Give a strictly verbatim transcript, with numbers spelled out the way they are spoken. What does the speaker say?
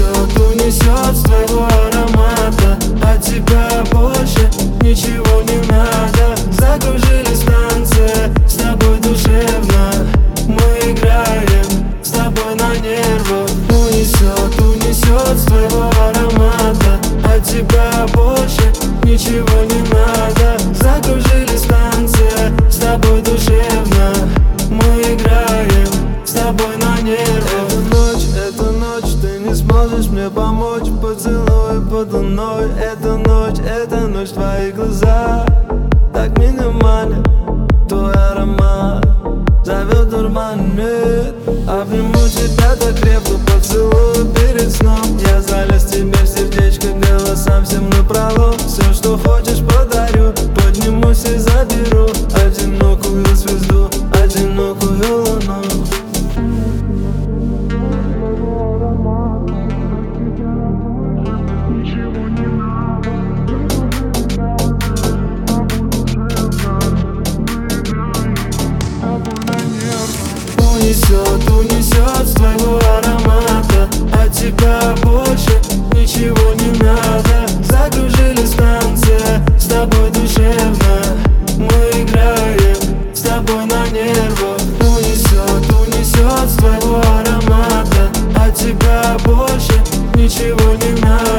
Унесет, унесет с твоего аромата. От тебя больше ничего не надо. Закружились танцы, с тобой душевно. Мы играем с тобой на нервах. Унесет, унесет с твоего аромата. От тебя больше ничего не надо. Закружились танцы, с тобой душевно. Мы играем с тобой на нервах. Эта ночь, эта ночь, ты не сможешь мне помочь. Поцелуй под луной. Эта ночь, эта ночь, твои глаза так меня манят. Твой аромат зовет дурман мир. Обниму тебя так крепко, поцелую перед сном. Я залез тебе в сердечко голосам всем напролом. Все, что хочешь, подарю, поднимусь и заберу одинокую звезду, одинокую луну. Унесет, унесет с твоего аромата. От тебя больше ничего не надо. Закружились танцы, с тобой душевно. Мы играем с тобой на нервах. Унесет, унесет с твоего аромата. От тебя больше ничего не надо.